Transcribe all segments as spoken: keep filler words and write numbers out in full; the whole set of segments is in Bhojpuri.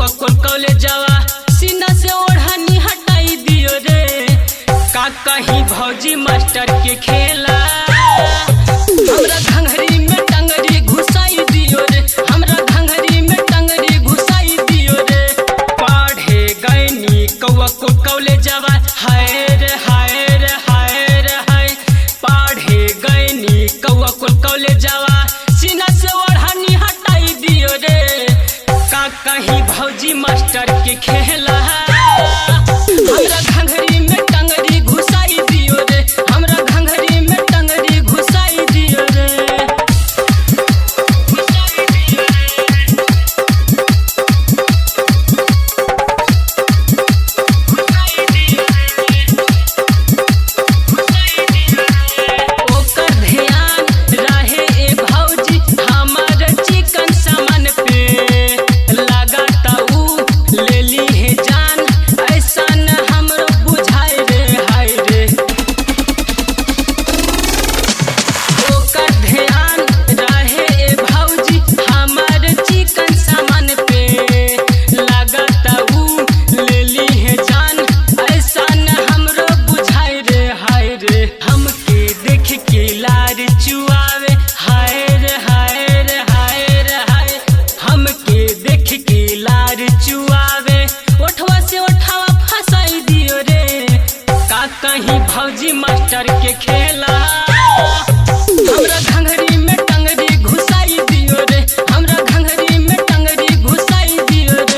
कौआ कोन कॉलेजवा सीना से ओढ़नी हटाई दियो रे। का कहीं भौजी मास्टर के खेला हमरा घंघरी में टंगरी घुसाई दियो रे। हमरा घंघरी में टंगरी घुसाई दियो रे। पढ़े गईनी कौआ कोन कॉलेजवा हाय रे हाय रे हाय रे हाय। पढ़े गईनी कौआ कोन कॉलेजवा सीना से ओढ़नी हटाई दियो रे। का कहीं भौजी मास्टर के खेला हमरा घंघरी में टंगरी घुसाई दियो रे। हमरा घंघरी में टंगरी घुसाई दियो रे। ओकर ध्यान रहे ए भौजी हमार चिकन सामान पे। लगाता ऊ लेली है जान ऐसा न हमरो बुझाई रे हाय रे। ओकर ध्यान रहे ए भौजी हमार चिकन सामान पे। लगाता ऊ लेली है जान ऐसा न हमरो बुझाई रे हाय रे। हमके देख के लार चुआवे हाय रे हाय रे हाय रे हाय। हमके देख के लार चुआवे ओठवा से ओठवा फसाई दियो रे। का कहीं भौजी मास्टर के खेला हमरा घंघरी में टंगरी घुसाई दियो रे। हमरा घंघरी में टंगरी घुसाई दियो रे।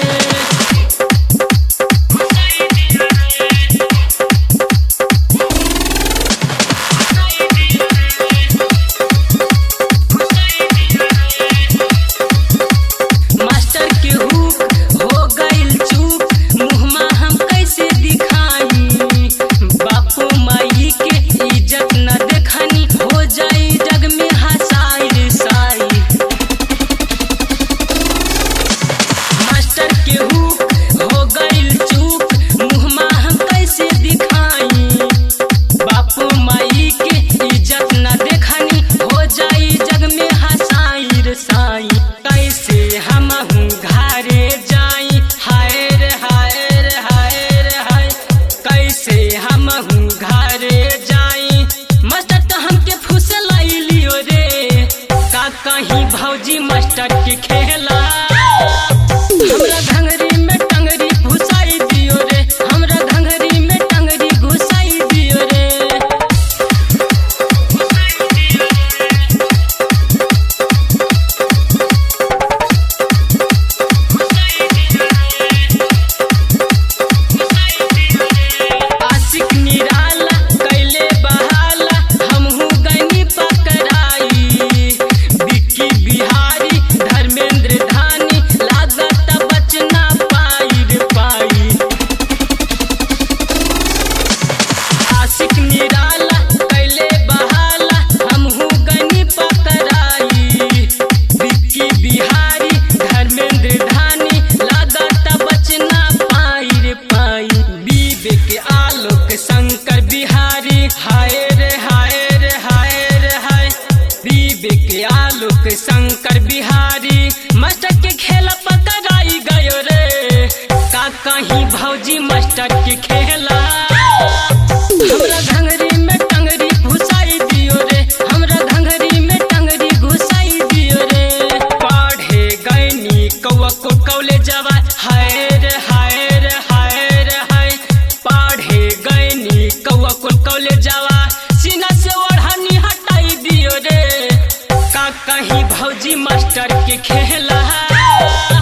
मास्टर के हुक हो गइल चूक मुहमा हम कैसे दिखाई। बापू माई के इज्जत न देखनी हो जाई जग में हसाई रे साई। मास्टर के हुक हो गइल चूक मुहमा हम कैसे दिखाई। बापू माई के इज्जत न देखनी हो जाई जग में हसाई रे साई। कैसे हम घरे जाई हाय रे हाय रे हाय रे हाय। कैसे हम घरे जाई मास्टर तो हमके फुसलाई लियो रे। का कहीं भौजी मास्टर के खेला हमरा घंघरी में टंगरी घुसाई दियो रे। हमरा घंघरी में टंगरी घुसाई दियो रे। आशिक निराला कैले बहाला हमहू गनी पकड़ाई। बिक्की बिहारी धर्मेंद्र धानी लागत बचना पाई रे पाई। आशिक निराला कैले बहाला हमहू गनी पकड़ाई। बिक्की बिहारी धर्मेंद्र धानी लागत बचना पाई रे पाई। विवेक आलोक शंकर बिहारी हाय रे हाय रे हाय रे हाय। विवेक आलोक शंकर बिहारी मास्टर के खेला पकड़ाई गयो रे। का कहीं भौजी मास्टर के खेला हमरा घंघरी में टंगरी घुसाई दियो रे। हमरा घंघरी में टंगरी घुसाई दियो रे। पढ़े गईनी कौआ कोन कॉलेजवा हाय रे हाय रे हाय रे हाय। पढ़े गईनी कौआ कोन कॉलेजवा सीना से ओढ़नी हटाई दियो रे। का कहीं भौजी मास्टर के खेला